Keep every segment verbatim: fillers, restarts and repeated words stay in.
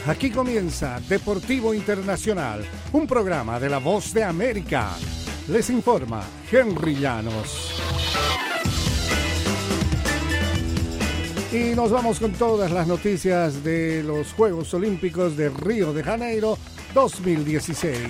Aquí comienza Deportivo Internacional, un programa de La Voz de América. Les informa Henry Llanos. Y nos vamos con todas las noticias de los Juegos Olímpicos de Río de Janeiro dos mil dieciséis.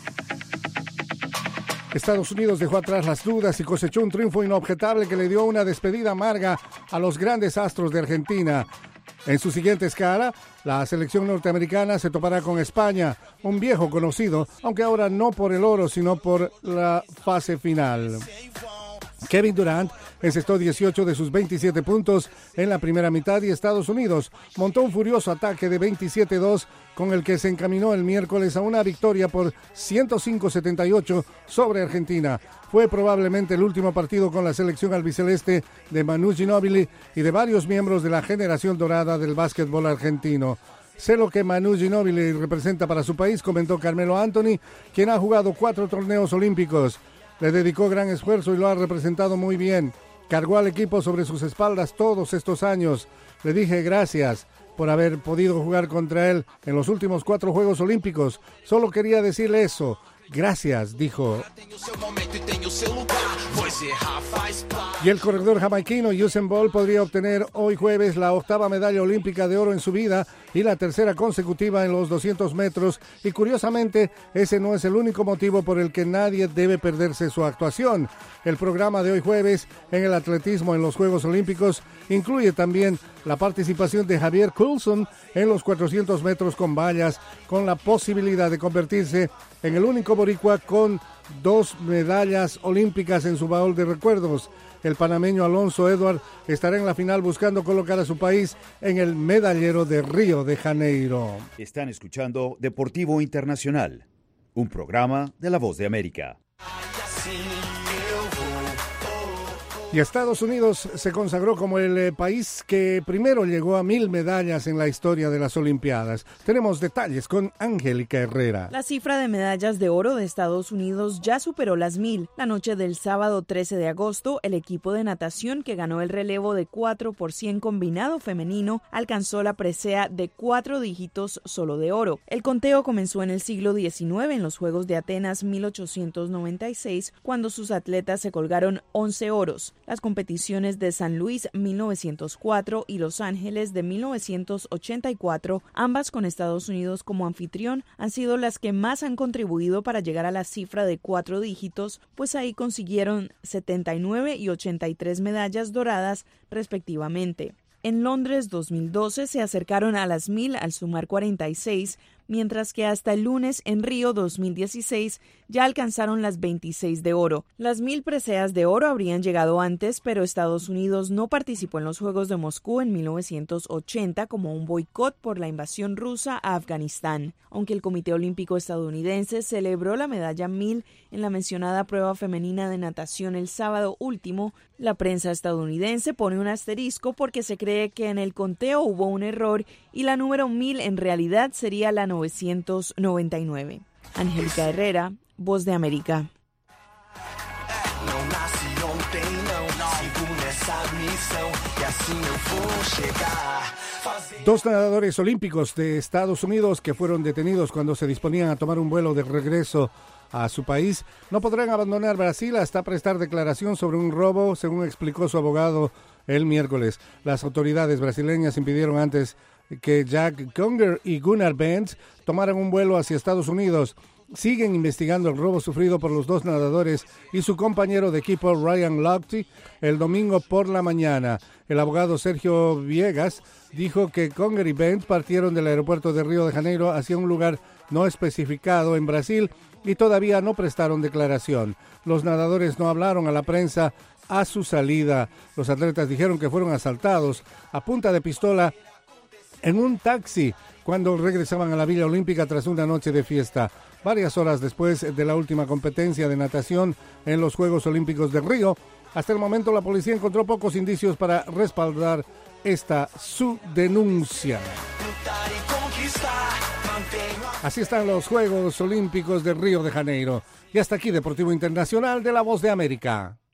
Estados Unidos dejó atrás las dudas y cosechó un triunfo inobjetable que le dio una despedida amarga a los grandes astros de Argentina. En su siguiente escala, la selección norteamericana se topará con España, un viejo conocido, aunque ahora no por el oro, sino por la fase final. Kevin Durant encestó dieciocho de sus veintisiete puntos en la primera mitad y Estados Unidos montó un furioso ataque de veintisiete dos con el que se encaminó el miércoles a una victoria por ciento cinco a setenta y ocho sobre Argentina. Fue probablemente el último partido con la selección albiceleste de Manu Ginóbili y de varios miembros de la generación dorada del básquetbol argentino. Sé lo que Manu Ginóbili representa para su país, comentó Carmelo Anthony, quien ha jugado cuatro torneos olímpicos. Le dedicó gran esfuerzo y lo ha representado muy bien. Cargó al equipo sobre sus espaldas todos estos años. Le dije gracias por haber podido jugar contra él en los últimos cuatro Juegos Olímpicos. Solo quería decirle eso. Gracias, dijo. Y el corredor jamaiquino Usain Bolt podría obtener hoy jueves la octava medalla olímpica de oro en su vida y la tercera consecutiva en los doscientos metros. Y curiosamente, ese no es el único motivo por el que nadie debe perderse su actuación. El programa de hoy jueves en el atletismo en los Juegos Olímpicos incluye también la participación de Javier Coulson en los cuatrocientos metros con vallas, con la posibilidad de convertirse en el único boricua con dos medallas olímpicas en su baúl de recuerdos. El panameño Alonso Edward estará en la final buscando colocar a su país en el medallero de Río de Janeiro. Están escuchando Deportivo Internacional, un programa de La Voz de América. Y Estados Unidos se consagró como el eh, país que primero llegó a mil medallas en la historia de las Olimpiadas. Tenemos detalles con Angélica Herrera. La cifra de medallas de oro de Estados Unidos ya superó las mil. La noche del sábado trece de agosto, el equipo de natación que ganó el relevo de cuatro por cien combinado femenino alcanzó la presea de cuatro dígitos solo de oro. El conteo comenzó en el siglo diecinueve en los Juegos de Atenas mil ochocientos noventa y seis, cuando sus atletas se colgaron once oros. Las competiciones de San Luis mil novecientos cuatro y Los Ángeles de mil novecientos ochenta y cuatro, ambas con Estados Unidos como anfitrión, han sido las que más han contribuido para llegar a la cifra de cuatro dígitos, pues ahí consiguieron setenta y nueve y ochenta y tres medallas doradas respectivamente. En Londres dos mil doce se acercaron a las mil al sumar cuarenta y seis, mientras que hasta el lunes en Río dos mil dieciséis ya alcanzaron las veintiséis de oro. Las mil preseas de oro habrían llegado antes, pero Estados Unidos no participó en los Juegos de Moscú en mil novecientos ochenta como un boicot por la invasión rusa a Afganistán. Aunque el Comité Olímpico estadounidense celebró la medalla mil en la mencionada prueba femenina de natación el sábado último, la prensa estadounidense pone un asterisco porque se cree que en el conteo hubo un error y la número mil en realidad sería la novecientos noventa y nueve. Angélica Herrera, Voz de América. Dos nadadores olímpicos de Estados Unidos que fueron detenidos cuando se disponían a tomar un vuelo de regreso a su país no podrán abandonar Brasil hasta prestar declaración sobre un robo, según explicó su abogado el miércoles. Las autoridades brasileñas impidieron antes que Jack Conger y Gunnar Benz tomaran un vuelo hacia Estados Unidos. Siguen investigando el robo sufrido por los dos nadadores y su compañero de equipo Ryan Lochte el domingo por la mañana. El abogado Sergio Viegas dijo que Conger y Benz partieron del aeropuerto de Río de Janeiro hacia un lugar no especificado en Brasil y todavía no prestaron declaración. Los nadadores no hablaron a la prensa a su salida. Los atletas dijeron que fueron asaltados a punta de pistola en un taxi cuando regresaban a la Villa Olímpica tras una noche de fiesta. Varias horas después de la última competencia de natación en los Juegos Olímpicos de Río, hasta el momento la policía encontró pocos indicios para respaldar esta su denuncia. Así están los Juegos Olímpicos de Río de Janeiro. Y hasta aquí Deportivo Internacional de La Voz de América.